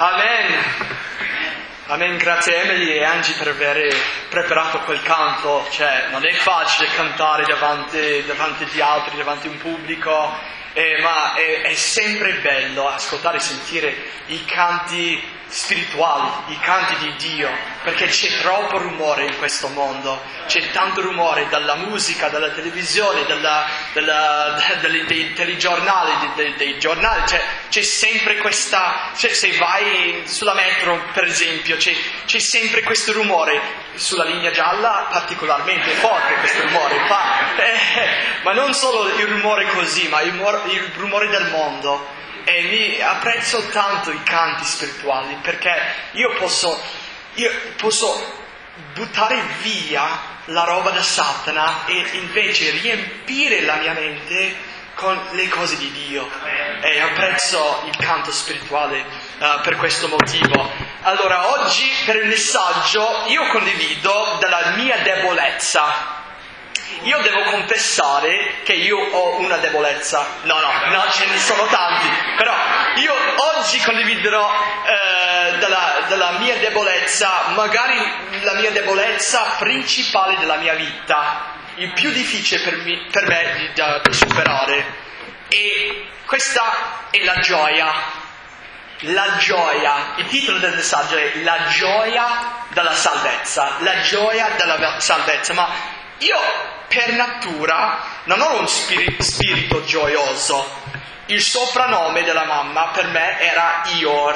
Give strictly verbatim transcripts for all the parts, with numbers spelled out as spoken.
Amen. Amen, grazie Emily e Angie per aver preparato quel canto. Cioè, non è facile cantare davanti, davanti agli altri, davanti a un pubblico, eh, ma è, è sempre bello ascoltare e sentire i canti spirituali, i canti di Dio, perché c'è troppo rumore in questo mondo, c'è tanto rumore dalla musica, dalla televisione, dalla, dalla, dai, dei telegiornali, dei, dei giornali, cioè, c'è sempre questa, cioè, se vai sulla metro per esempio, c'è, c'è sempre questo rumore, sulla linea gialla particolarmente forte questo rumore, fa, eh, ma non solo il rumore così, ma il, il rumore del mondo. E mi apprezzo tanto i canti spirituali perché io posso, io posso buttare via la roba da Satana e invece riempire la mia mente con le cose di Dio. E apprezzo il canto spirituale uh, per questo motivo. Allora, oggi per il messaggio io condivido della mia debolezza. Io devo confessare che io ho una debolezza. No, no, no, ce ne sono tanti. Però io oggi condividerò eh, della, della mia debolezza, magari la mia debolezza principale della mia vita, il più difficile per me, per me di, da, da superare. E questa è la gioia. La gioia. Il titolo del messaggio è La gioia della salvezza. La gioia della salvezza. Ma io per natura non ho un spirito, spirito gioioso. Il soprannome della mamma per me era Ior.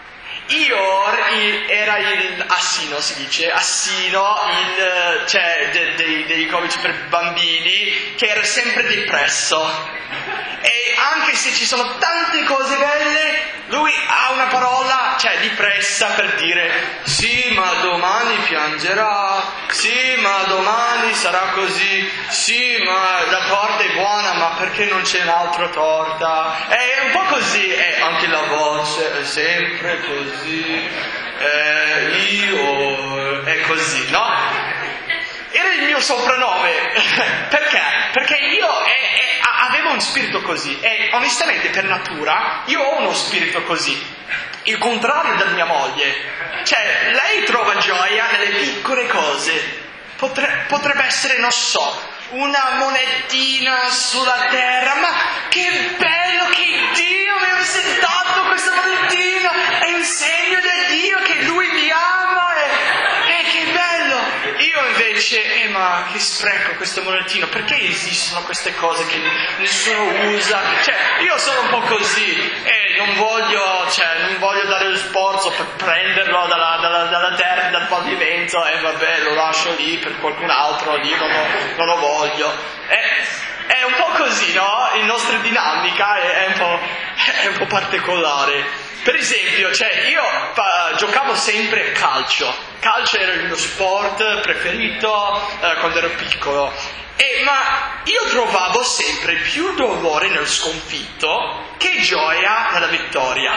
Ior il, era il Assino, si dice, Assino, il, cioè de, de, dei comici per bambini, che era sempre depresso. E anche se ci sono tante cose belle, lui ha una parola, cioè depressa, per dire sì, ma domani piangerà, sì, ma domani sarà così, sì, ma la torta è buona, ma perché non c'è un'altra torta? È un po' così, e anche la voce è sempre così, eh, io, è così, no? Era il mio soprannome. Perché? Perché io è, è, avevo un spirito così e onestamente per natura io ho uno spirito così, il contrario della mia moglie. Cioè, lei trova gioia nelle piccole cose. Potre, potrebbe essere, non so, una monetina sulla terra, ma che bello che Dio mi avesse dato questa monetina, è un segno da Dio che Lui mi ama e, e che bello. Io invece, eh ma che spreco questo monetino, perché esistono queste cose che nessuno usa? Cioè, io sono un po' così e non voglio, cioè, non voglio dare lo sforzo per prenderlo dalla, dalla, dalla terra, dal pavimento e vabbè, lo lascio lì per qualcun altro, lì non lo, non lo voglio. È, è un po' così, no? La nostra dinamica è, è, un po', è un po' particolare. Per esempio, cioè, io uh, giocavo sempre a calcio. Calcio era il mio sport preferito uh, quando ero piccolo. E, ma io trovavo sempre più dolore nel sconfitto che gioia nella vittoria.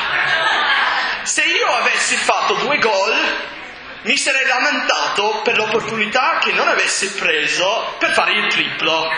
Se io avessi fatto due gol, mi sarei lamentato per l'opportunità che non avessi preso per fare il triplo.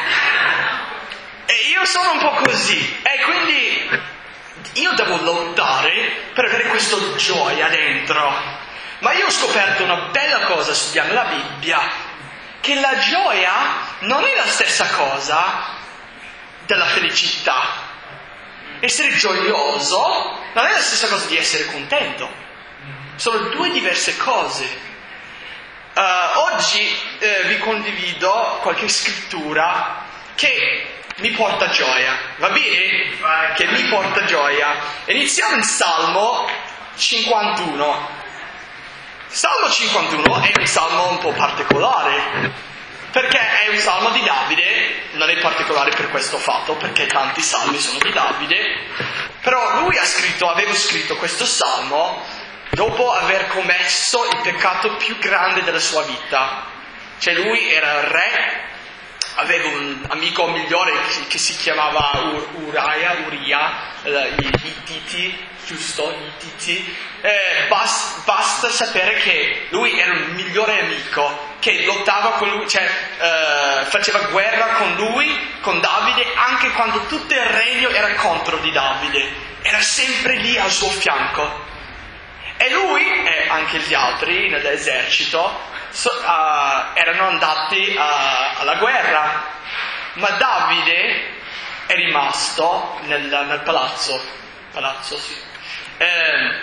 E io sono un po' così. E quindi io devo lottare per avere questa gioia dentro. Ma io ho scoperto una bella cosa studiando la Bibbia, che la gioia non è la stessa cosa della felicità. Essere gioioso non è la stessa cosa di essere contento. Sono due diverse cose. Uh, oggi uh, vi condivido qualche scrittura che mi porta gioia, va bene? Che mi porta gioia. Iniziamo in Salmo cinquantuno. Salmo cinquantuno è un salmo un po' particolare, perché è un salmo di Davide. Non è particolare per questo fatto, perché tanti salmi sono di Davide, però lui ha scritto, aveva scritto questo salmo dopo aver commesso il peccato più grande della sua vita. Cioè lui era il re, aveva un amico migliore che si chiamava Uraia, Uria, i Ittiti, giusto, i Ittiti. Eh, basta, basta sapere che lui era il migliore amico, che lottava con lui, cioè eh, faceva guerra con lui, con Davide, anche quando tutto il regno era contro di Davide. Era sempre lì al suo fianco. E lui e anche gli altri nell'esercito so, uh, erano andati uh, alla guerra, ma Davide è rimasto nel, nel palazzo, palazzo sì. Eh,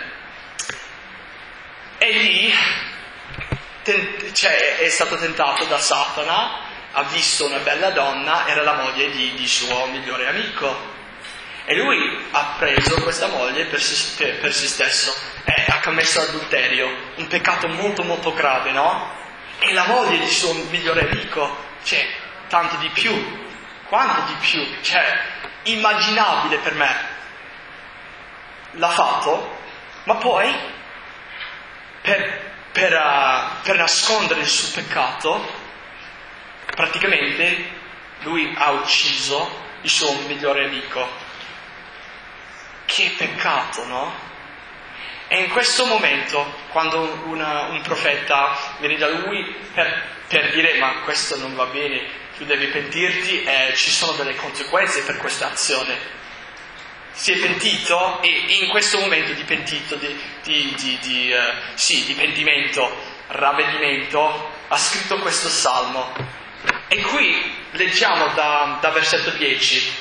e lì ten, cioè, è stato tentato da Satana, ha visto una bella donna, era la moglie di, di suo migliore amico. E lui ha preso questa moglie per se, per, per se stesso e ha commesso adulterio, un peccato molto molto grave, no? E la moglie di suo migliore amico, cioè, tanto di più, quanto di più, cioè, immaginabile per me. L'ha fatto, ma poi, per, per, uh, per nascondere il suo peccato, praticamente lui ha ucciso il suo migliore amico. Che peccato, no? E in questo momento, quando una, un profeta viene da lui per, per dire ma questo non va bene, tu devi pentirti e ci sono delle conseguenze per questa azione, si è pentito e in questo momento di pentito, di, di, di, di, uh, sì, di pentimento, ravvedimento, ha scritto questo salmo. E qui leggiamo da, da versetto dieci,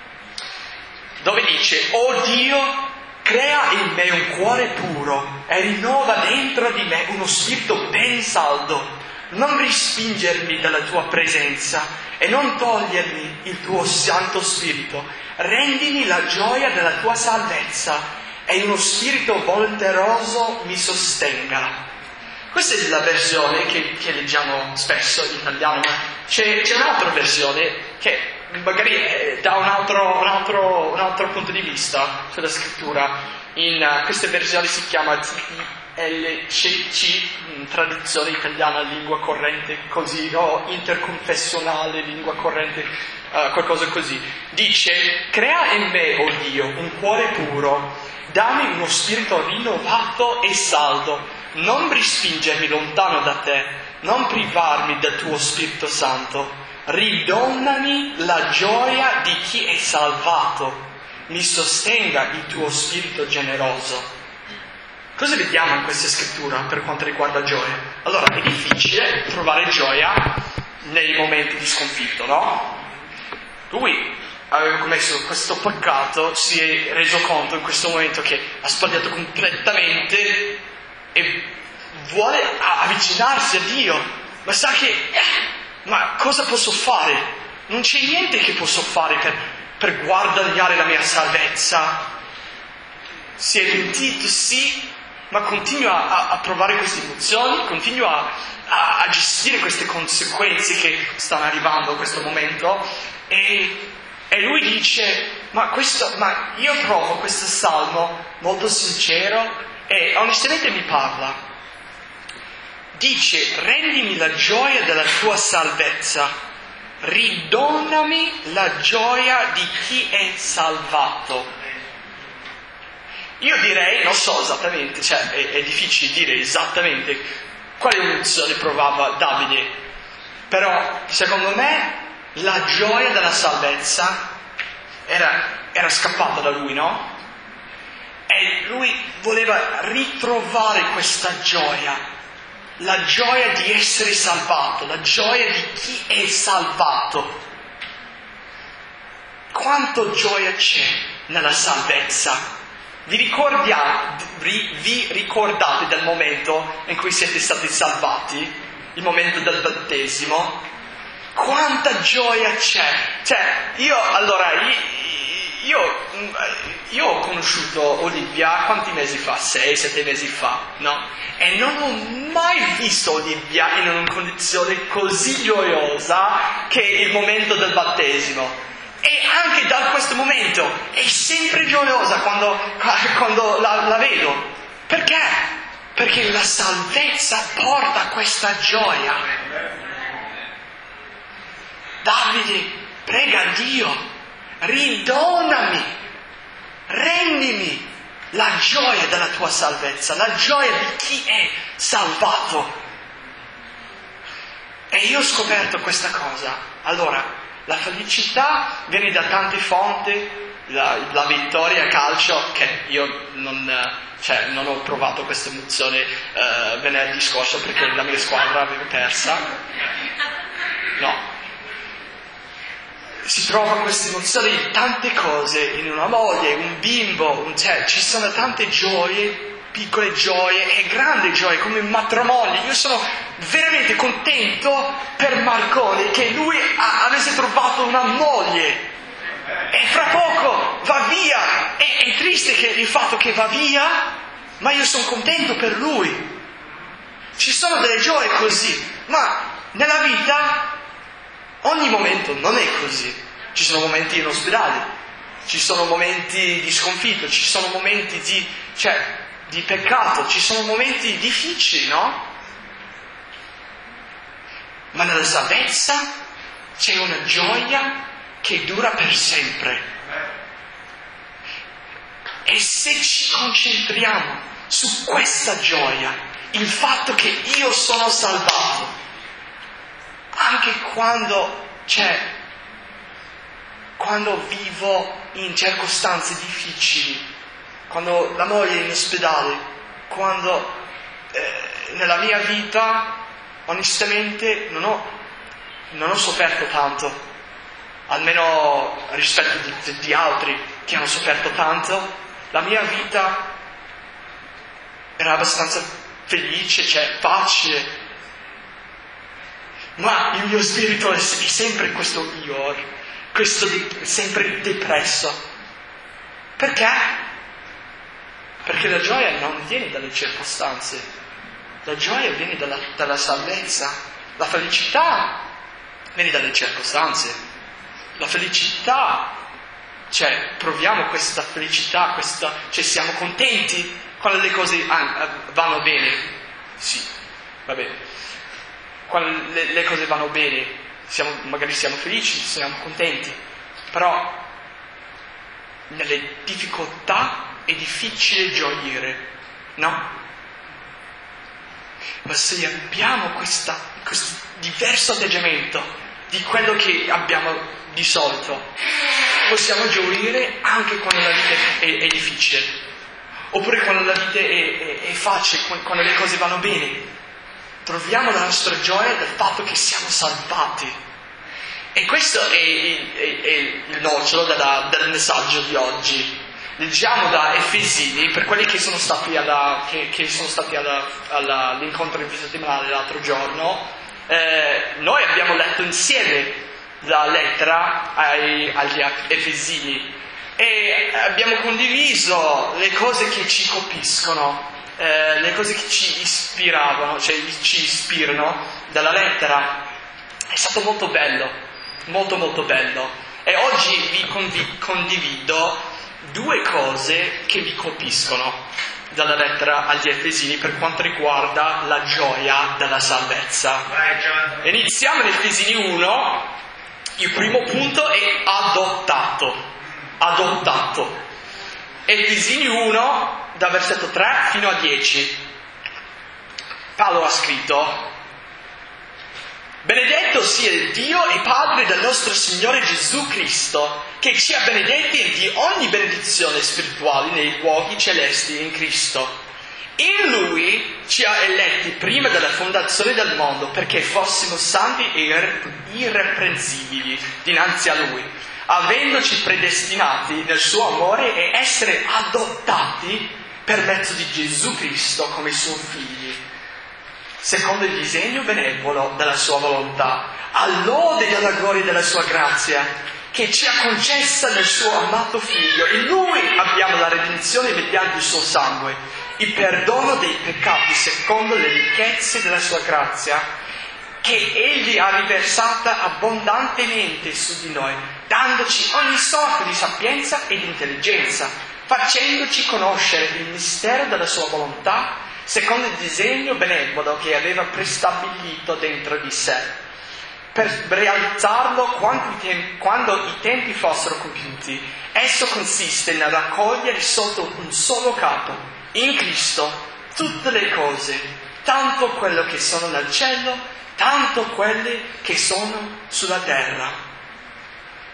dove dice: «O Dio, crea in me un cuore puro e rinnova dentro di me uno spirito ben saldo. Non respingermi dalla tua presenza e non togliermi il tuo Santo Spirito. Rendimi la gioia della tua salvezza e uno spirito volonteroso mi sostenga». Questa è la versione che, che leggiamo spesso in italiano, ma c'è, c'è un'altra versione che magari da un altro, un, altro, un altro punto di vista sulla scrittura. In uh, queste versioni si chiama T I L C C, traduzione italiana, lingua corrente così, o interconfessionale, lingua corrente, uh, qualcosa così. Dice: «Crea in me, o Dio, un cuore puro, dammi uno spirito rinnovato e saldo, non respingermi lontano da te, non privarmi del tuo Spirito Santo. Ridonnami la gioia di chi è salvato, mi sostenga il tuo spirito generoso». Cosa vediamo in questa scrittura per quanto riguarda gioia? Allora, è difficile trovare gioia nei momenti di sconfitto, no? Lui aveva commesso questo peccato, si è reso conto in questo momento che ha sbagliato completamente e vuole avvicinarsi a Dio, ma sa che... Eh, ma cosa posso fare? Non c'è niente che posso fare per, per guadagnare la mia salvezza. Si è pentito, sì, ma continua a, a provare queste emozioni, continua a, a gestire queste conseguenze che stanno arrivando in questo momento. E, e lui dice: ma, questo, ma io trovo questo salmo molto sincero e onestamente mi parla. Dice: «Rendimi la gioia della tua salvezza, ridonnami la gioia di chi è salvato». Io direi, non so esattamente, cioè è, è difficile dire esattamente quale emozione provava Davide, però secondo me la gioia della salvezza era, era scappata da lui, no? E lui voleva ritrovare questa gioia. La gioia di essere salvato, la gioia di chi è salvato. Quanto gioia c'è nella salvezza? Vi ricordate, vi ricordate del momento in cui siete stati salvati? Il momento del battesimo? Quanta gioia c'è! Cioè, io, allora, io, io ho conosciuto Olivia quanti mesi fa? Sei, sette mesi fa, no? E non ho mai visto Olivia in una condizione così gioiosa che il momento del battesimo. E anche da questo momento è sempre gioiosa quando, quando la, la vedo. Perché? Perché la salvezza porta questa gioia. Davide prega Dio: ridonami, rendimi la gioia della tua salvezza, la gioia di chi è salvato. E io ho scoperto questa cosa. Allora, la felicità viene da tante fonti, la, la vittoria a calcio, che io non, cioè, non ho provato questa emozione uh, venerdì scorso perché la mia squadra aveva persa, no. Si trova questa emozione in tante cose, in una moglie, un bimbo, un, cioè, ci sono tante gioie, piccole gioie e grandi gioie come il matrimonio. Io sono veramente contento per Marcone che lui ha, avesse trovato una moglie e fra poco va via. È, è triste che il fatto che va via, ma io sono contento per lui. Ci sono delle gioie così, ma nella vita ogni momento non è così. Ci sono momenti in ospedale, ci sono momenti di sconfitto, ci sono momenti di, cioè, di peccato, ci sono momenti difficili, no? Ma nella salvezza c'è una gioia che dura per sempre. E se ci concentriamo su questa gioia, il fatto che io sono salvato, anche quando c'è, quando vivo in circostanze difficili, quando la moglie è in ospedale, quando eh, nella mia vita onestamente non ho, non ho sofferto tanto, almeno rispetto di, di altri che hanno sofferto tanto. La mia vita era abbastanza felice, cioè facile, ma il mio spirito è sempre questo io, questo sempre depresso. Perché? Perché la gioia non viene dalle circostanze, la gioia viene dalla, dalla salvezza, la felicità viene dalle circostanze, la felicità, cioè proviamo questa felicità, questa, cioè siamo contenti quando le cose vanno bene, sì, va bene, quando le, le cose vanno bene, siamo, magari siamo felici, siamo contenti, però nelle difficoltà è difficile gioire, no? Ma se abbiamo questa, questo diverso atteggiamento di quello che abbiamo di solito, possiamo gioire anche quando la vita è, è difficile, oppure quando la vita è, è, è facile, quando le cose vanno bene. Troviamo la nostra gioia dal fatto che siamo salvati. E questo è, è, è il nocciolo della, del messaggio di oggi. Leggiamo da Efesini, per quelli che sono stati, alla, che, che sono stati alla, alla, all'incontro infrasettimanale l'altro giorno. Eh, noi abbiamo letto insieme la lettera ai, agli Efesini e abbiamo condiviso le cose che ci colpiscono, eh, le cose che ci ispiravano, cioè ci ispirano dalla lettera. È stato molto bello, molto molto bello. E oggi vi condiv- condivido due cose che vi colpiscono dalla lettera agli Efesini per quanto riguarda la gioia della salvezza. Iniziamo in Efesini uno. Il primo punto è adottato. Adottato. Efesini uno, da versetto tre fino a dieci. Paolo ha scritto: benedetto sia il Dio e Padre del nostro Signore Gesù Cristo, che ci ha benedetti di ogni benedizione spirituale nei luoghi celesti in Cristo. In Lui ci ha eletti prima della fondazione del mondo, perché fossimo santi e irreprensibili dinanzi a Lui, avendoci predestinati nel suo amore e essere adottati per mezzo di Gesù Cristo come suoi figli, secondo il disegno benevolo della sua volontà, all'ode della gloria della sua grazia, che ci ha concessa nel suo amato Figlio. In Lui abbiamo la redenzione mediante il suo sangue, il perdono dei peccati secondo le ricchezze della sua grazia, che Egli ha riversata abbondantemente su di noi, dandoci ogni sorta di sapienza ed intelligenza, facendoci conoscere il mistero della sua volontà, secondo il disegno benevolo che aveva prestabilito dentro di sé, per realizzarlo quando i, tempi, quando i tempi fossero compiuti. Esso consiste nel raccogliere sotto un solo capo, in Cristo, tutte le cose, tanto quello che sono nel cielo, tanto quelle che sono sulla terra.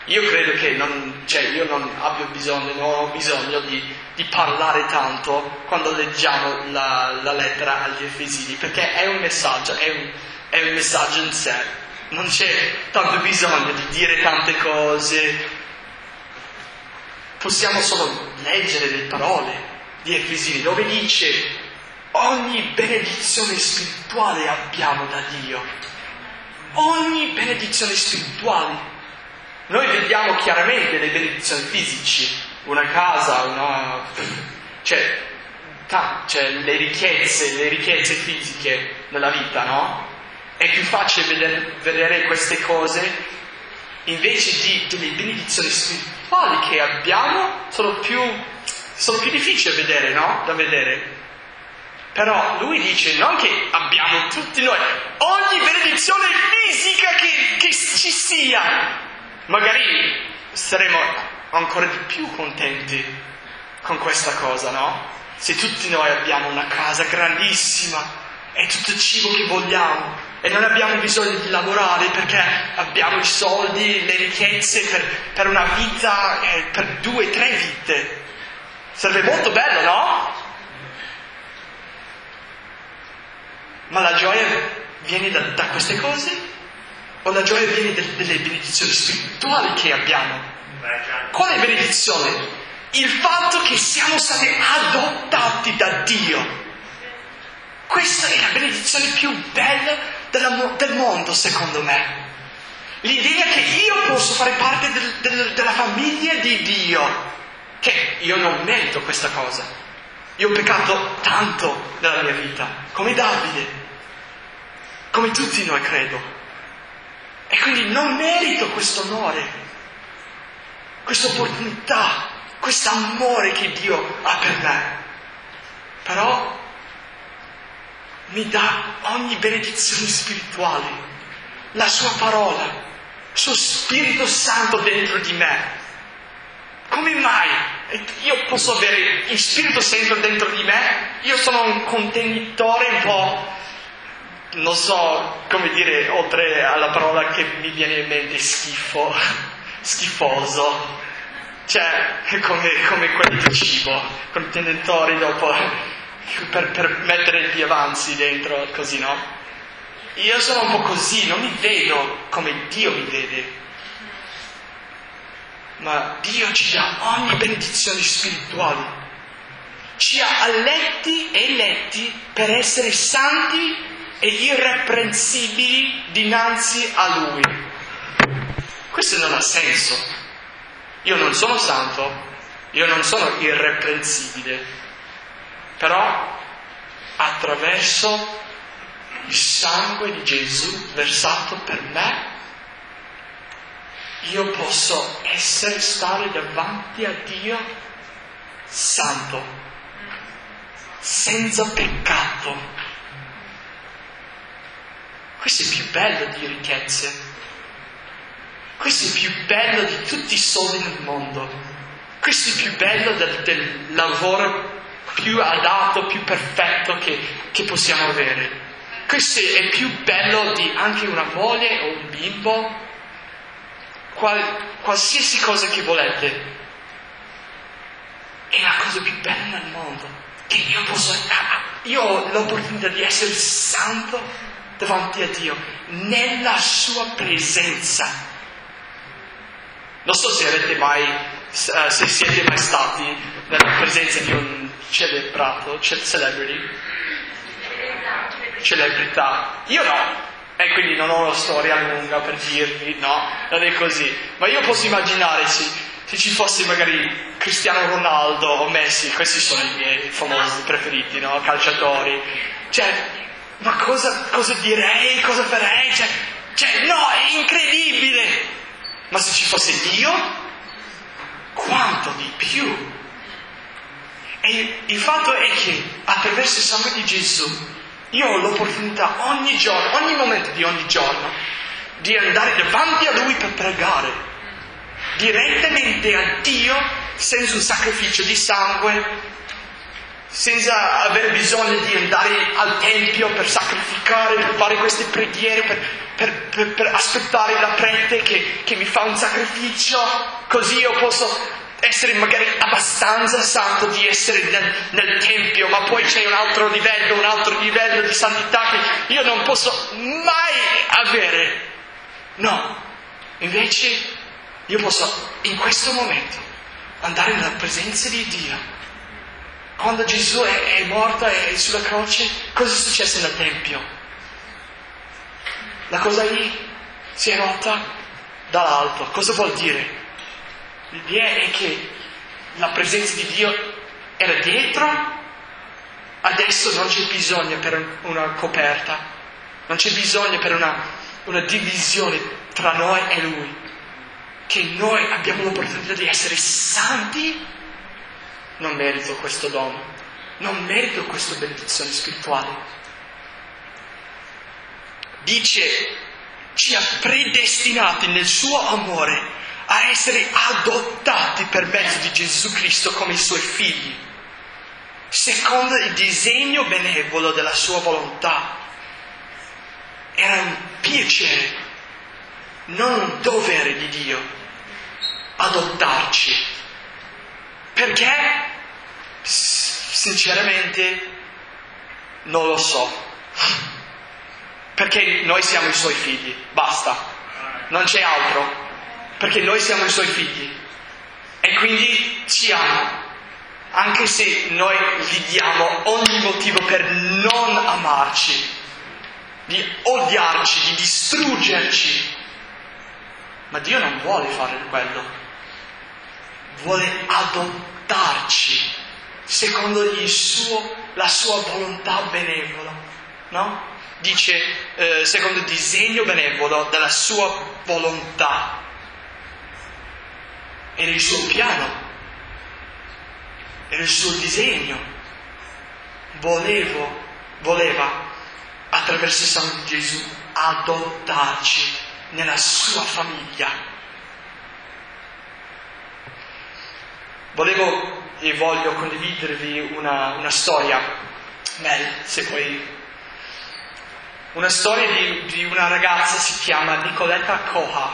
Io credo che non, cioè io non abbia bisogno, non ho bisogno di, di parlare tanto quando leggiamo la, la lettera agli Efesini, perché è un messaggio, è un, è un messaggio in sé. Non c'è tanto bisogno di dire tante cose. Possiamo solo leggere le parole di Efesini, dove dice: ogni benedizione spirituale abbiamo da Dio. Ogni benedizione spirituale. Noi vediamo chiaramente le benedizioni fisici, una casa, una... cioè, ta, cioè le ricchezze, le ricchezze fisiche nella vita, no? È più facile vedere, vedere queste cose invece di delle benedizioni spirituali che abbiamo, sono più, sono più difficili da vedere, no? Da vedere. Però lui dice non che abbiamo tutti noi ogni benedizione fisica che, che ci sia. Magari saremo ancora di più contenti con questa cosa, no? Se tutti noi abbiamo una casa grandissima e tutto il cibo che vogliamo e non abbiamo bisogno di lavorare perché abbiamo i soldi, le ricchezze per, per una vita, eh, per due, tre vite. Sarebbe molto bello, no? Ma la gioia viene da, da queste cose? O la gioia viene da, dalle benedizioni spirituali che abbiamo? Quale benedizione? Il fatto che siamo stati adottati da Dio. Questa è la benedizione più bella della, del mondo, secondo me. L'idea che io posso fare parte del, del, della famiglia di Dio. Che io non merito questa cosa. Io ho peccato tanto nella mia vita, come Davide, come tutti noi credo. E quindi non merito questo onore, questa opportunità, questo amore che Dio ha per me. Però mi dà ogni benedizione spirituale, la sua parola, il suo Spirito Santo dentro di me. Come mai io posso avere il Spirito Santo dentro di me? Io sono un contenitore un po', non so come dire, oltre alla parola che mi viene in mente, schifo, schifoso. Cioè, come, come quelli di cibo, contenitori dopo, per, per mettere gli avanzi dentro, così, no? Io sono un po' così, non mi vedo come Dio mi vede. Ma Dio ci dà ogni benedizione spirituale. Ci ha eletti e eletti per essere santi e irreprensibili dinanzi a Lui. Questo non ha senso. Io non sono santo, io non sono irreprensibile, però attraverso il sangue di Gesù versato per me, io posso essere, stare davanti a Dio santo, senza peccato. Questo è più bello di ricchezze. Questo è più bello di tutti i soldi nel mondo. Questo è più bello del, del lavoro più adatto, più perfetto che, che possiamo avere. Questo è più bello di anche una moglie o un bimbo, qual, qualsiasi cosa che volete. È la cosa più bella nel mondo, che io posso, io ho l'opportunità di essere santo davanti a Dio, nella sua presenza. Non so se avete mai, uh, se siete mai stati nella presenza di un celebrato, celebrity, celebrità. Io no, e quindi non ho una storia lunga per dirvi, no, non è così. Ma io posso immaginare se, se ci fosse magari Cristiano Ronaldo o Messi, questi sono i miei famosi preferiti, no, calciatori. Cioè, ma cosa, cosa direi, cosa farei? Cioè, cioè, no, è incredibile! Ma se ci fosse Dio, quanto di più? E il fatto è che attraverso il sangue di Gesù io ho l'opportunità ogni giorno, ogni momento di ogni giorno, di andare davanti a Lui per pregare direttamente a Dio, senza un sacrificio di sangue, senza avere bisogno di andare al tempio per sacrificare, per fare queste preghiere, per, per, per, per aspettare la prete che, che mi fa un sacrificio, così io posso essere magari abbastanza santo di essere nel, nel tempio, ma poi c'è un altro livello, un altro livello di santità che io non posso mai avere. No, invece io posso in questo momento andare nella presenza di Dio. Quando Gesù è, è morto e è sulla croce, cosa è successo nel tempio? La cosa lì si è rotta dall'alto. Cosa vuol dire? L'idea è che la presenza di Dio era dietro, adesso non c'è bisogno per una coperta, non c'è bisogno per una, una divisione tra noi e Lui, che noi abbiamo l'opportunità di essere santi. Non merito questo dono, non merito questa benedizione spirituale. Dice, ci ha predestinati nel suo amore a essere adottati per mezzo di Gesù Cristo come i suoi figli, secondo il disegno benevolo della sua volontà. Era un piacere, non un dovere di Dio, adottarci. Perché? Sinceramente non lo so. Perché noi siamo i suoi figli, basta, non c'è altro. Perché noi siamo i suoi figli e quindi ci ama, anche se noi gli diamo ogni motivo per non amarci, di odiarci, di distruggerci. Ma Dio non vuole fare quello, vuole adottarci secondo il suo, la sua volontà benevola, no? Dice eh, secondo il disegno benevolo della sua volontà. Era il suo piano, era il suo disegno. Volevo, voleva, attraverso il sangue di Gesù, adottarci nella sua famiglia. Volevo e voglio condividervi una, una storia, Mel, se puoi. Una storia di, di una ragazza, si chiama Nicoletta Koha.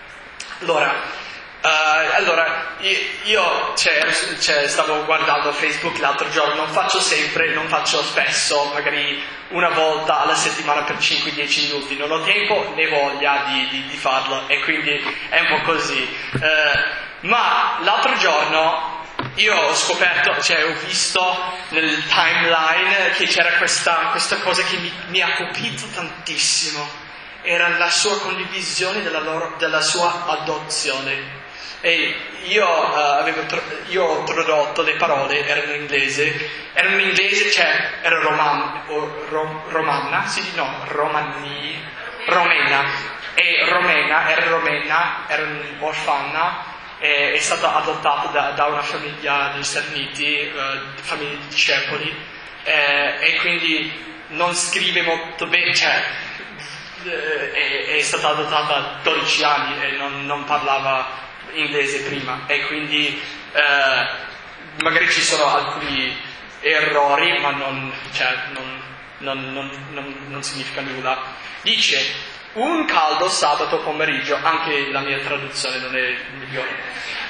Allora, Uh, allora, io, io cioè, cioè, stavo guardando Facebook l'altro giorno, non faccio sempre, non faccio spesso, magari una volta alla settimana per cinque dieci minuti, non ho tempo né voglia di, di, di farlo e quindi è un po' così. Uh, ma l'altro giorno io ho scoperto, cioè ho visto nel timeline che c'era questa, questa cosa che mi, mi ha colpito tantissimo, era la sua condivisione della, loro, della sua adozione. E io, uh, avevo tro- io ho tradotto le parole, erano in inglese, erano in inglese, cioè era roman- o ro- romanna, sì, no, romani, romena, e romena, era romena, era un'orfana, e è stata adottata da, da una famiglia degli Stati Uniti, uh, famiglia di discepoli, eh, e quindi non scrive molto bene, cioè eh, è, è stata adottata a dodici anni e non, non parlava inglese prima e quindi eh, magari ci sono alcuni errori ma non, cioè, non, non, non, non, non significa nulla. Dice un caldo sabato pomeriggio, anche la mia traduzione non è migliore,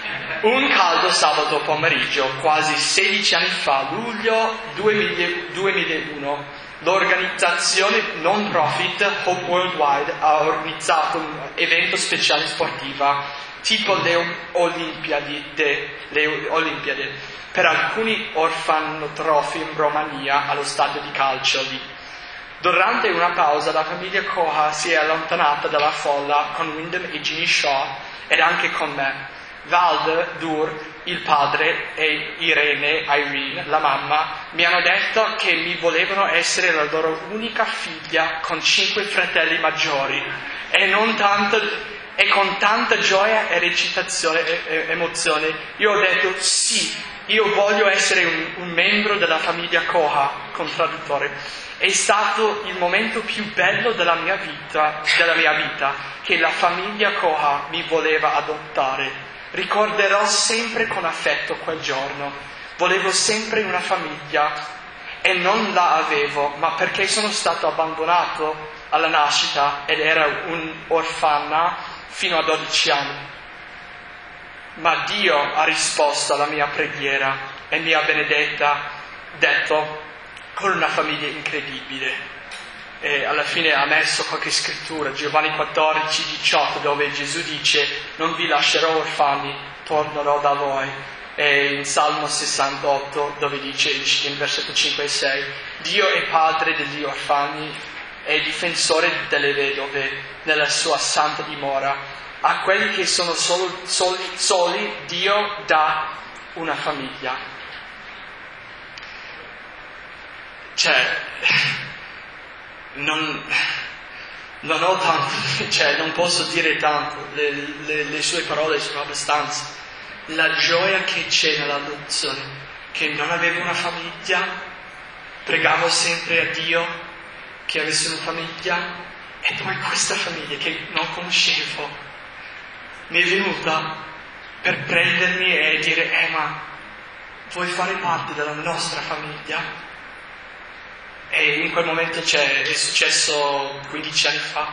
un caldo sabato pomeriggio quasi sedici anni fa, luglio duemilauno, l'organizzazione non profit Hope Worldwide ha organizzato un evento speciale sportivo tipo le Olimpiadi, de, le Olimpiadi per alcuni orfanotrofi in Romania allo stadio di calcio lì. Durante una pausa la famiglia Koha si è allontanata dalla folla con Wyndham e Ginny Shaw ed anche con me. Valde, Dur, il padre e Irene, Irene, la mamma, mi hanno detto che mi volevano essere la loro unica figlia con cinque fratelli maggiori e non tanto... E con tanta gioia e recitazione e, e emozione io ho detto sì, io voglio essere un, un membro della famiglia Koha, con traduttore. È stato il momento più bello della mia vita, della mia vita, che la famiglia Koha mi voleva adottare. Ricorderò sempre con affetto quel giorno. Volevo sempre una famiglia e non la avevo, ma perché sono stato abbandonato alla nascita ed era un'orfana fino a dodici anni. Ma Dio ha risposto alla mia preghiera e mi ha benedetta, detto, con una famiglia incredibile. E alla fine ha messo qualche scrittura, Giovanni quattordici diciotto, dove Gesù dice: non vi lascerò orfani, tornerò da voi. E in Salmo sessantotto, dove dice in versetto cinque e sei: Dio è padre degli orfani e difensore delle vedove nella sua santa dimora. A quelli che sono solo, soli, soli Dio dà una famiglia. Cioè, non, non ho tanto, cioè non posso dire tanto, le, le, le sue parole sono abbastanza. La gioia che c'è nell'adozione, che non avevo una famiglia, pregavo sempre a Dio che avessi una famiglia, e poi questa famiglia che non conoscevo mi è venuta per prendermi e dire: eh ma vuoi fare parte della nostra famiglia? E in quel momento c'è, è successo quindici anni fa,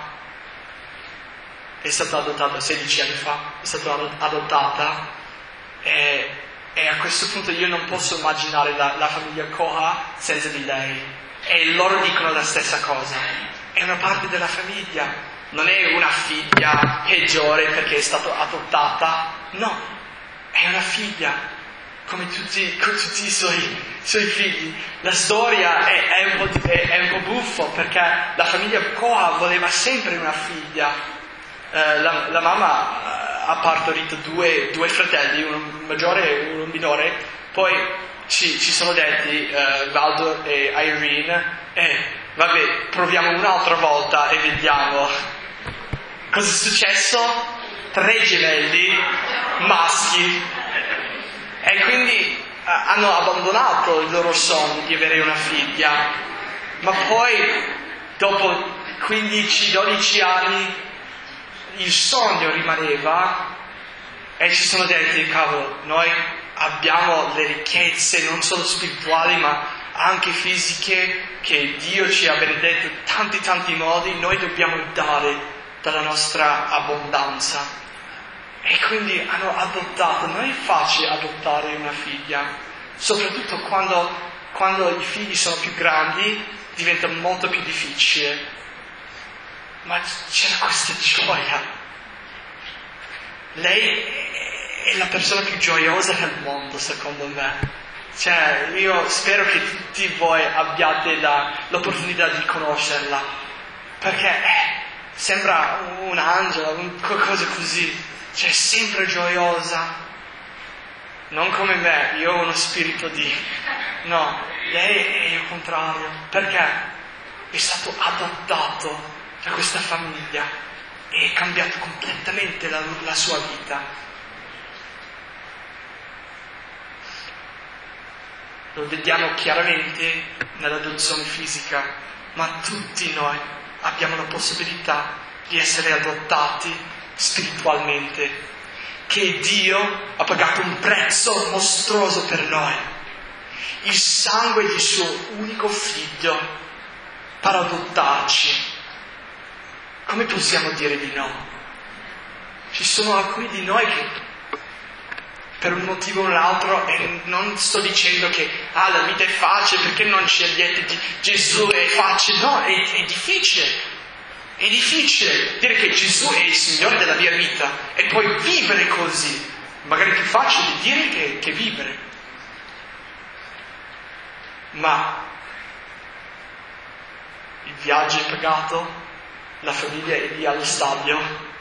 è stata adottata sedici anni fa, è stata adottata e, e a questo punto io non posso immaginare la, la famiglia Koha senza di lei, e loro dicono la stessa cosa, è una parte della famiglia, non è una figlia peggiore perché è stata adottata, no, è una figlia come tutti, come tutti i suoi, suoi figli. La storia è, è, un po', è, è un po' buffo perché la famiglia Koha voleva sempre una figlia. Eh, la, la mamma ha partorito due, due fratelli, uno maggiore e uno minore, poi ci, ci sono detti eh, Valdo e Irene, eh, vabbè, proviamo un'altra volta e vediamo. Cosa è successo? Tre gemelli maschi. E quindi uh, hanno abbandonato il loro sogno di avere una figlia, ma poi dopo quindici dodici anni il sogno rimaneva e ci sono detti: cavolo, noi abbiamo le ricchezze non solo spirituali ma anche fisiche che Dio ci ha benedetto in tanti tanti modi, noi dobbiamo dare dalla nostra abbondanza. E quindi hanno adottato. Non è facile adottare una figlia, soprattutto quando, quando i figli sono più grandi diventa molto più difficile. Ma c'era questa gioia. Lei è la persona più gioiosa del mondo, secondo me. Cioè, io spero che tutti voi abbiate la, l'opportunità di conoscerla, perché eh, sembra un angelo, un qualcosa così. Cioè, sempre gioiosa, non come me, io ho uno spirito di... No, lei è il contrario, perché è stato adottato da questa famiglia e è cambiato completamente la, la sua vita. Lo vediamo chiaramente nell'adozione fisica, ma tutti noi abbiamo la possibilità di essere adottati spiritualmente, che Dio ha pagato un prezzo mostruoso per noi, il sangue del suo unico figlio, per adottarci. Come possiamo dire di no? Ci sono alcuni di noi che per un motivo o un altro, e non sto dicendo che ah, la vita è facile perché non scegliete Gesù, è facile, no, è, è difficile. È difficile dire che Gesù è il Signore della mia vita e poi vivere così. Magari è più facile di dire che, che vivere. Ma il viaggio è pagato, la famiglia è lì allo stadio,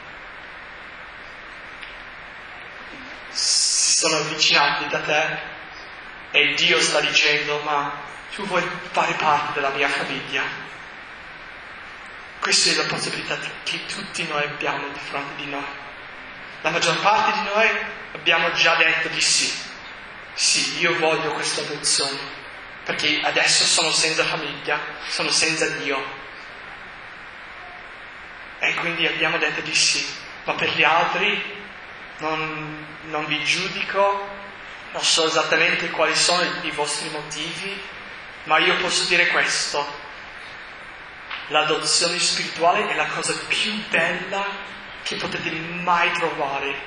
si sono avvicinati da te e Dio sta dicendo: ma tu vuoi fare parte della mia famiglia? Questa è la possibilità che tutti noi abbiamo di fronte di noi. La maggior parte di noi abbiamo già detto di sì. Sì, io voglio questa adozione, perché adesso sono senza famiglia, sono senza Dio. E quindi abbiamo detto di sì. Ma per gli altri non, non vi giudico, non so esattamente quali sono i vostri motivi, Ma io posso dire questo: l'adozione spirituale è la cosa più bella che potete mai trovare.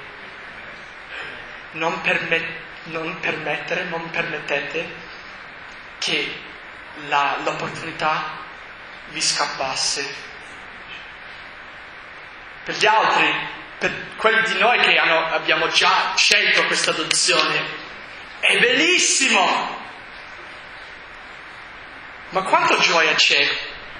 Non, permet- non permettere, non permettete che la, l'opportunità vi scappasse. Per gli altri, per quelli di noi che hanno, abbiamo già scelto questa adozione, è bellissimo! Ma quanto gioia c'è?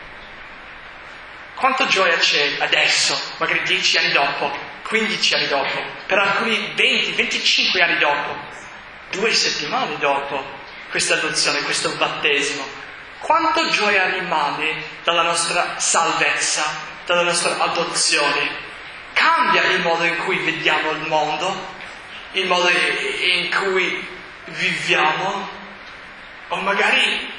Quanto gioia c'è adesso, magari dieci anni dopo, quindici anni dopo, per alcuni venti, venticinque anni dopo, due settimane dopo questa adozione, questo battesimo. Quanto gioia rimane dalla nostra salvezza, dalla nostra adozione? Cambia il modo in cui vediamo il mondo, il modo in cui viviamo, o magari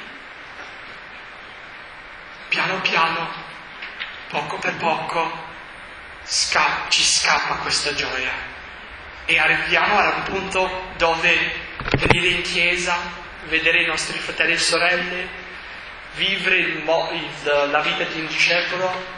piano piano, poco per poco, sca- ci scappa questa gioia e arriviamo a un punto dove venire in chiesa, vedere i nostri fratelli e sorelle, vivere il mo- il, la vita di un discepolo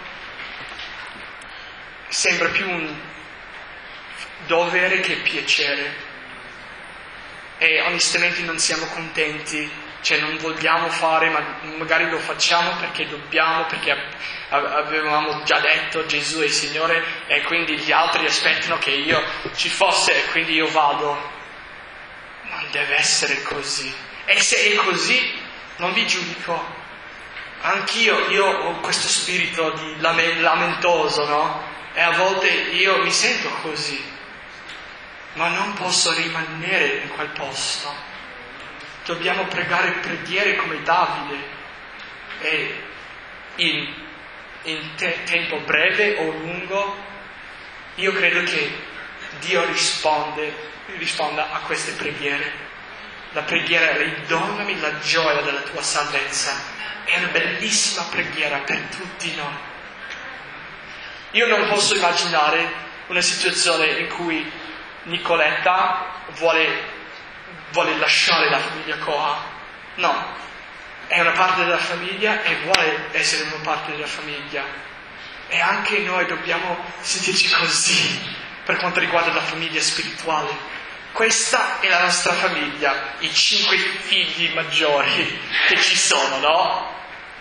sembra più un dovere che piacere, e onestamente non siamo contenti. Cioè non vogliamo fare, ma magari lo facciamo perché dobbiamo, perché avevamo già detto Gesù è il Signore e quindi gli altri aspettano che io ci fosse e quindi io vado. Non deve essere così. E se è così, non vi giudico. Anch'io, io ho questo spirito di lamentoso, no? E a volte io mi sento così, ma non posso rimanere in quel posto. Dobbiamo pregare preghiere come Davide e in, in te, tempo breve o lungo io credo che Dio risponde, risponda a queste preghiere. La preghiera ridonami la gioia della tua salvezza è una bellissima preghiera per tutti noi. Io non posso immaginare una situazione in cui Nicoletta vuole vuole lasciare la famiglia Coa. No, è una parte della famiglia e vuole essere una parte della famiglia. E anche noi dobbiamo sentirci così per quanto riguarda la famiglia spirituale. Questa è la nostra famiglia, i cinque figli maggiori che ci sono, no?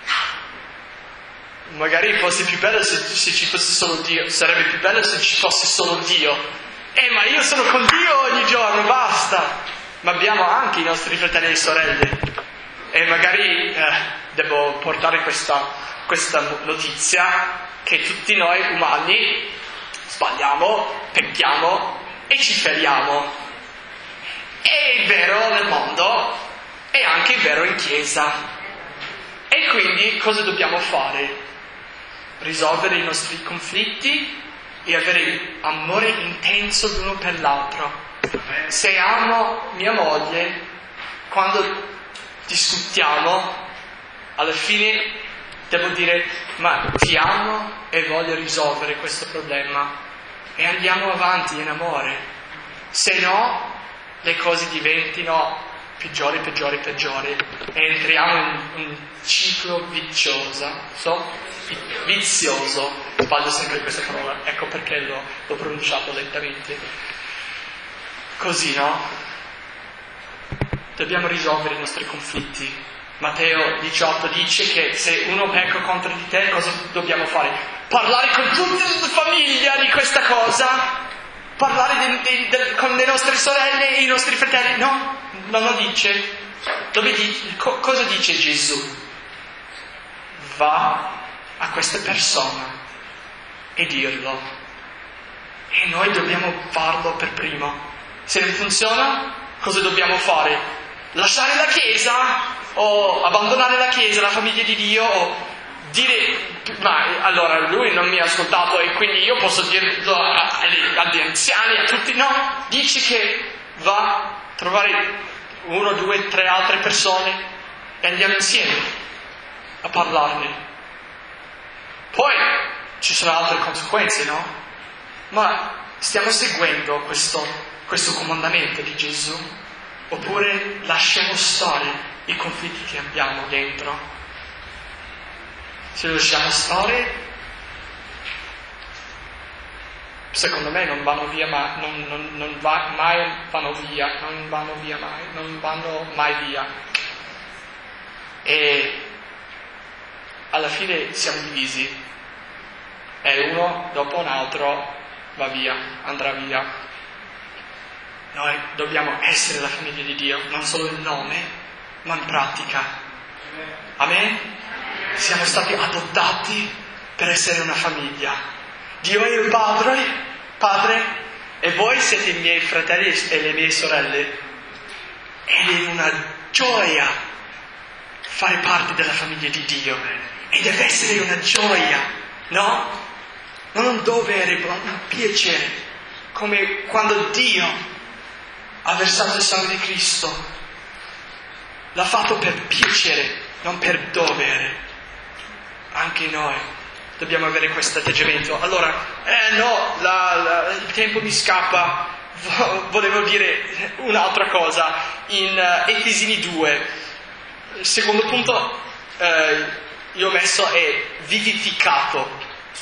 Magari fosse più bello se, se ci fosse solo Dio, sarebbe più bello se ci fosse solo Dio. Eh, ma io sono con Dio ogni giorno, basta! Ma abbiamo anche i nostri fratelli e sorelle e magari eh, devo portare questa, questa notizia che tutti noi umani sbagliamo, pecchiamo e ci feriamo. È vero nel mondo, è anche vero in chiesa. E quindi cosa dobbiamo fare? Risolvere i nostri conflitti e avere amore intenso l'uno per l'altro. Se amo mia moglie, quando discutiamo, alla fine devo dire: ma ti amo e voglio risolvere questo problema, e andiamo avanti in amore. Se no, le cose diventino peggiori, peggiori, peggiori e entriamo in un ciclo vizioso, so? vizioso, sbaglio sempre questa parola, ecco perché l'ho, l'ho pronunciato lentamente. Così, no? Dobbiamo risolvere i nostri conflitti. Matteo diciotto dice che se uno pecca contro di te, cosa dobbiamo fare? Parlare con tutta la famiglia di questa cosa? Parlare de, de, de, con le nostre sorelle e i nostri fratelli? No, non lo dice. Dove dice? Co, cosa dice Gesù? Va a questa persona e dirlo. E noi dobbiamo farlo per primo. Se non funziona, cosa dobbiamo fare? Lasciare la Chiesa? O abbandonare la Chiesa, la famiglia di Dio? O dire, ma allora lui non mi ha ascoltato e quindi io posso dirlo agli, agli anziani, a tutti? No, dice che va a trovare uno, due, tre altre persone e andiamo insieme a parlarne. Poi ci sono altre conseguenze, no? Ma stiamo seguendo questo questo comandamento di Gesù, oppure lasciamo stare i conflitti che abbiamo dentro. Se lo lasciamo stare, secondo me non vanno via mai, non, non, non va, mai vanno via, non vanno via mai, non vanno mai via. E alla fine siamo divisi e uno dopo un altro va via, andrà via. Noi dobbiamo essere la famiglia di Dio, non solo in nome, ma in pratica. Amen? Siamo stati adottati per essere una famiglia. Dio è il Padre, Padre, e voi siete i miei fratelli e le mie sorelle. Ed è una gioia fare parte della famiglia di Dio. E deve essere una gioia, no? Non un dovere, ma un piacere. Come quando Dio ha versato il sangue di Cristo, l'ha fatto per piacere, non per dovere. Anche noi dobbiamo avere questo atteggiamento. Allora, eh no, la, la, il tempo mi scappa, volevo dire un'altra cosa. In uh, Efesini due, il secondo punto eh, io ho messo è vivificato.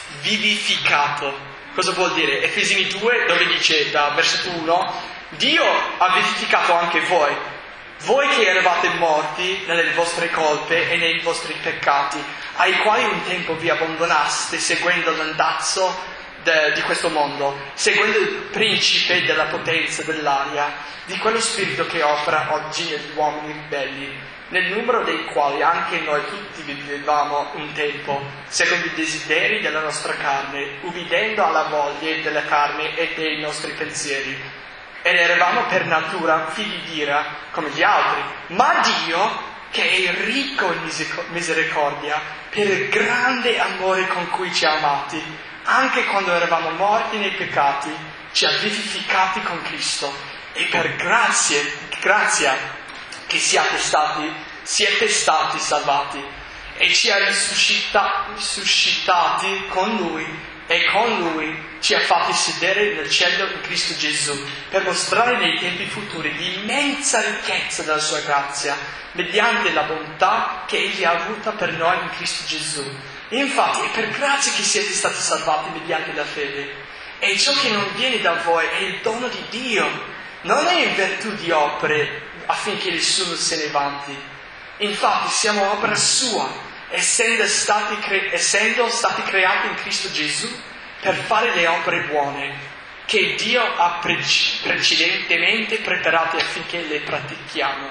Vivificato. Cosa vuol dire? Efesini due, dove dice da versetto uno, Dio ha vivificato anche voi, voi che eravate morti nelle vostre colpe e nei vostri peccati, ai quali un tempo vi abbandonaste seguendo l'andazzo de, di questo mondo, seguendo il principe della potenza dell'aria, di quello spirito che opera oggi negli uomini ribelli, nel numero dei quali anche noi tutti vivevamo un tempo, secondo i desideri della nostra carne, ubbidendo alla voglia della carne e dei nostri pensieri. Ed eravamo per natura figli di ira come gli altri. Ma Dio, che è ricco in misericordia, per il grande amore con cui ci ha amati, anche quando eravamo morti nei peccati, ci ha vivificati con Cristo. E per grazie, grazia che siate stati, siete stati salvati. E ci ha risuscita, risuscitati con Lui. E con Lui ci ha fatti sedere nel cielo in Cristo Gesù, per mostrare nei tempi futuri l'immensa ricchezza della sua grazia, mediante la bontà che Egli ha avuta per noi in Cristo Gesù. Infatti è per grazia che siete stati salvati mediante la fede. E ciò che non viene da voi è il dono di Dio, non è in virtù di opere affinché nessuno se ne vanti. Infatti siamo opera sua, essendo stati, cre- essendo stati creati in Cristo Gesù per fare le opere buone che Dio ha pre- precedentemente preparate affinché le pratichiamo.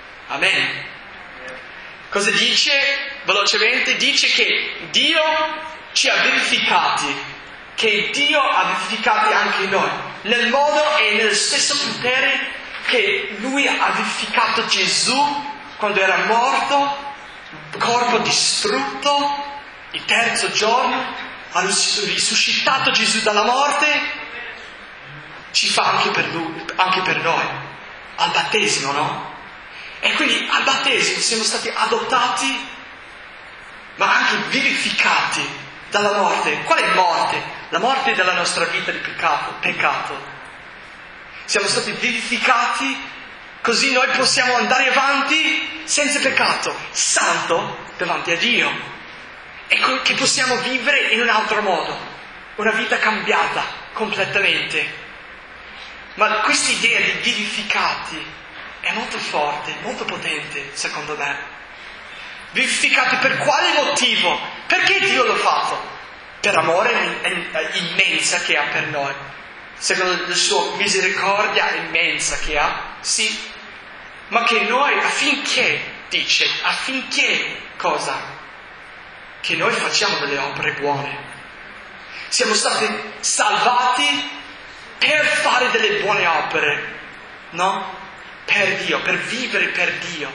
Amen. Cosa dice? Velocemente dice che Dio ci ha vivificati, che Dio ha vivificati anche noi, nel modo e nello stesso potere che Lui ha vivificato Gesù quando era morto, corpo distrutto, il terzo giorno ha risuscitato Gesù dalla morte, ci fa anche per lui, anche per noi, al battesimo, no? E quindi al battesimo siamo stati adottati, ma anche vivificati dalla morte. Qual è morte? La morte della nostra vita di peccato, peccato. Siamo stati vivificati, così noi possiamo andare avanti senza peccato, santo davanti a Dio. E che possiamo vivere in un altro modo, una vita cambiata completamente. Ma questa idea di vivificati è molto forte, molto potente, secondo me. Vivificati per quale motivo? Perché Dio l'ha fatto? Per amore immensa che ha per noi, secondo la sua misericordia immensa che ha, sì, ma che noi affinché, dice, affinché cosa? Che noi facciamo delle opere buone. Siamo stati salvati per fare delle buone opere, no? Per Dio, per vivere per Dio.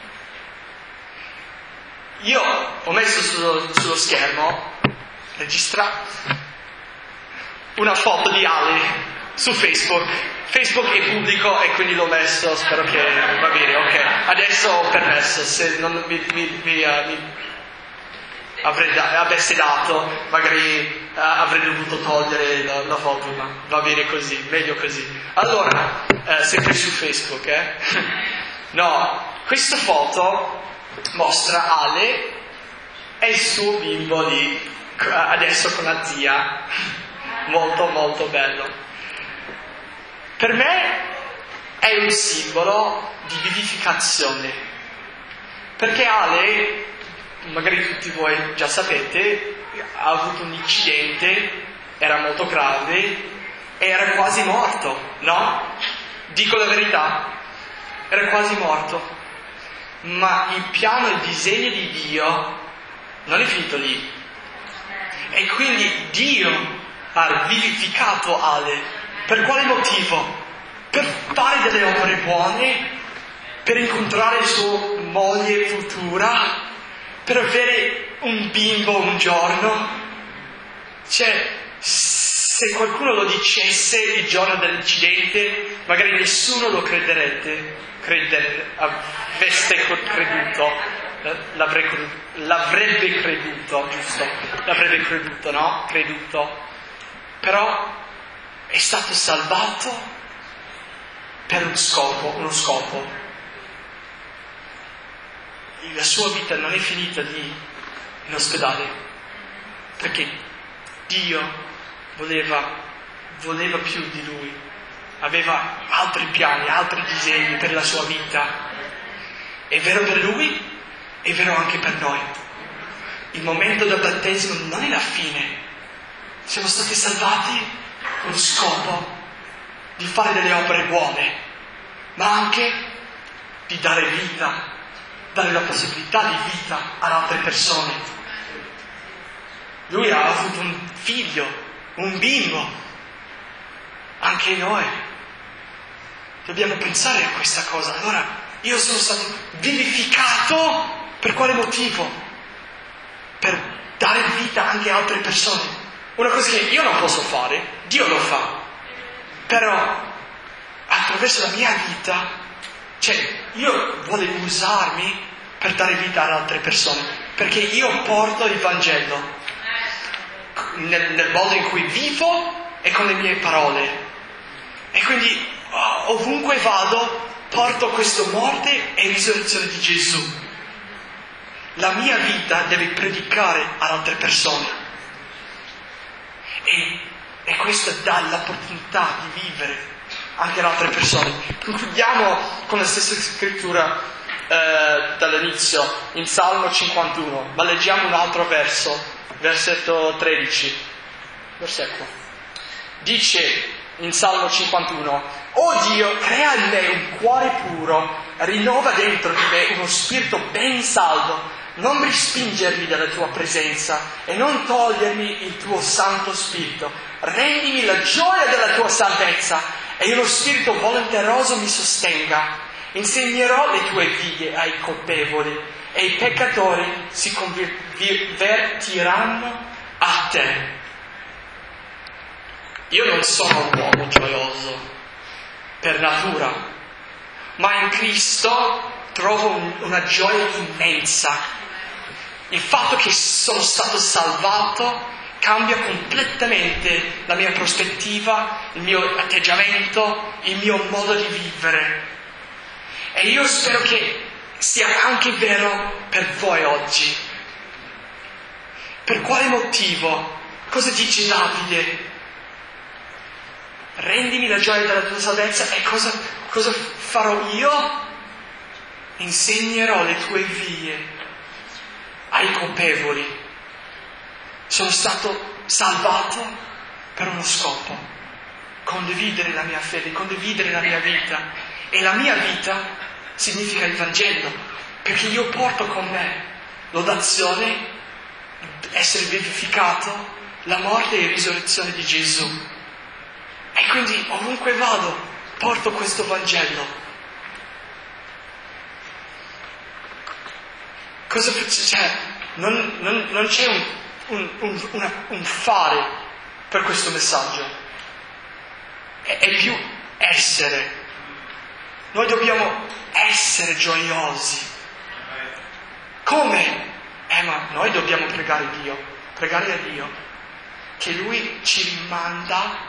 Io ho messo sullo, sullo schermo, registrato, una foto di Ali su Facebook. Facebook è pubblico e quindi l'ho messo, spero che va bene, ok. Adesso ho permesso, se non mi... mi, mi, uh, mi Avrei da, avesse dato, magari uh, avrei dovuto togliere la, la foto, ma va bene così, meglio così. Allora, uh, sempre su Facebook, eh? No, questa foto mostra Ale e il suo bimbo lì, adesso con la zia. Molto molto bello. Per me è un simbolo di vivificazione, perché Ale, magari tutti voi già sapete, ha avuto un incidente, era molto grave e era quasi morto, no? Dico la verità, era quasi morto, ma il piano e il disegno di Dio non è finito lì, e quindi Dio ha vivificato Ale. Per quale motivo? Per fare delle opere buone, per incontrare sua moglie futura, per avere un bimbo un giorno. Cioè, se qualcuno lo dicesse il giorno dell'incidente, magari nessuno lo crederete, crederete, avreste creduto, l'avrebbe, l'avrebbe creduto, giusto? L'avrebbe creduto, no? Creduto. Però è stato salvato per un scopo, uno scopo. La sua vita non è finita lì in ospedale, perché Dio voleva, voleva più di lui, aveva altri piani, altri disegni per la sua vita. È vero per lui, è vero anche per noi. Il momento del battesimo non è la fine. Siamo stati salvati con lo scopo di fare delle opere buone, ma anche di dare vita, dare la possibilità di vita ad altre persone. Lui ha avuto un figlio, un bimbo. Anche noi dobbiamo pensare a questa cosa. Allora, io sono stato vivificato per quale motivo? Per dare vita anche a altre persone. Una cosa che io non posso fare, Dio lo fa. Però attraverso la mia vita, cioè io vuole usarmi per dare vita ad altre persone, perché io porto il Vangelo nel, nel modo in cui vivo e con le mie parole. E quindi ovunque vado porto questa morte e risurrezione di Gesù. La mia vita deve predicare ad altre persone. E, e questo dà l'opportunità di vivere anche ad altre persone. Concludiamo con la stessa scrittura eh, dall'inizio, in Salmo cinquantuno, ma leggiamo un altro verso, versetto tredici. Versetto. Dice in Salmo cinquantuno: «O Dio, crea in me un cuore puro, rinnova dentro di me uno spirito ben saldo. Non respingermi dalla tua presenza e non togliermi il tuo santo spirito. Rendimi la gioia della tua salvezza e uno spirito volenteroso mi sostenga. Insegnerò le tue vie ai colpevoli e i peccatori si convertiranno a te». Io non sono un uomo gioioso per natura, ma in Cristo trovo un, una gioia immensa. Il fatto che sono stato salvato cambia completamente la mia prospettiva, il mio atteggiamento, il mio modo di vivere. E io spero che sia anche vero per voi oggi. Per quale motivo? Cosa dice Davide? Rendimi la gioia della tua salvezza. E cosa, cosa farò io? Insegnerò le tue vie ai colpevoli. Sono stato salvato per uno scopo: condividere la mia fede, condividere la mia vita. E la mia vita significa il Vangelo, perché io porto con me l'odazione, essere vivificato, la morte e la risurrezione di Gesù. E quindi ovunque vado porto questo Vangelo. Cosa cioè, non, non, non c'è un, un, un, una, un fare per questo messaggio, è, è più essere. Noi dobbiamo essere gioiosi. Come? Eh, ma noi dobbiamo pregare Dio, pregare a Dio che Lui ci rimanda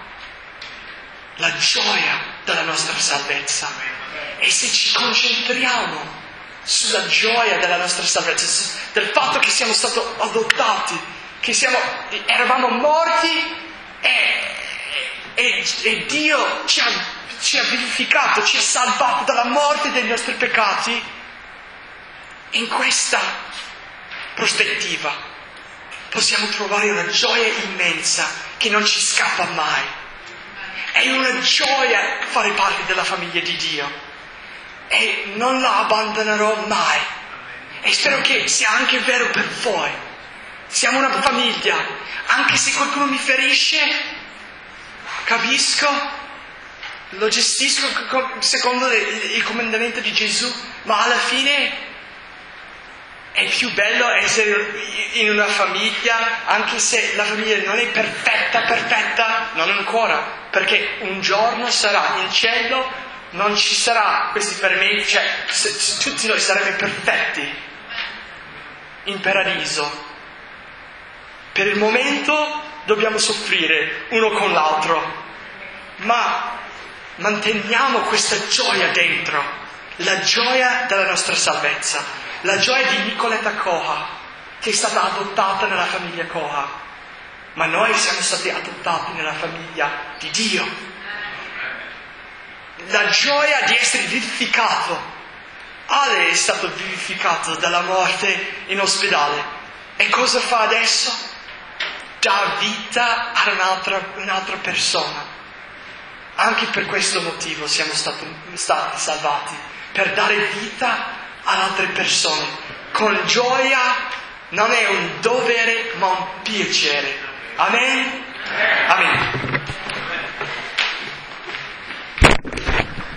la gioia della nostra salvezza. E se ci concentriamo sulla gioia della nostra salvezza, del fatto che siamo stati adottati, che siamo, eravamo morti e, e, e Dio ci ha, ci ha vivificato, ci ha salvato dalla morte dei nostri peccati. In questa prospettiva possiamo trovare una gioia immensa che non ci scappa mai. È una gioia fare parte della famiglia di Dio e non la abbandonerò mai. E spero che sia anche vero per voi. Siamo una famiglia, anche se qualcuno mi ferisce, capisco, lo gestisco secondo il comandamento di Gesù, ma alla fine è più bello essere in una famiglia, anche se la famiglia non è perfetta, perfetta, non ancora, perché un giorno sarà in cielo, non ci sarà questi permessi, cioè se, se tutti noi saremo perfetti in paradiso. Per il momento dobbiamo soffrire uno con l'altro, ma manteniamo questa gioia dentro, la gioia della nostra salvezza. La gioia di Nicoletta Koha, che è stata adottata nella famiglia Koha, ma noi siamo stati adottati nella famiglia di Dio. La gioia di essere vivificato. Ale è stato vivificato dalla morte in ospedale. E cosa fa adesso? Dà vita ad un'altra, un'altra persona. Anche per questo motivo siamo stati, stati salvati, per dare vita ad altre persone, con gioia. Non è un dovere ma un piacere. Amen? Amen.